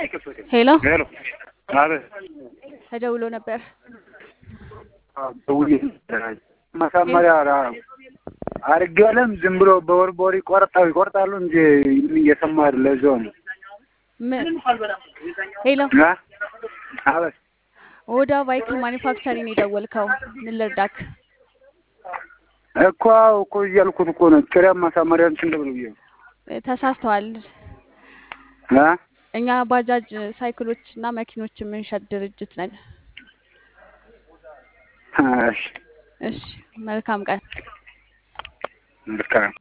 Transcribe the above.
ሄሎ ሄሎ አቤት ተደውሎ ነበር ደውዬ ማሳመሪያ አርገለም ዝም ብሎ በወር ይቆርጣሉ እንጂ እየሰማ አይደለ እዛው ነው ሄሎ አቤት ወዳ ቫይክል ማኒፋክቸሪንግ የደወልከው ምን ልርዳክ እኮ እያልኩት እኮ ነው ክራም ማሳመሪያ እንትን ብሎ ይሄ ተሳስተዋል እኛ ባጃጅ ሳይክሎች እና መኪኖች የምንሸጥ ድርጅት ነን እሺ መልካም ቀን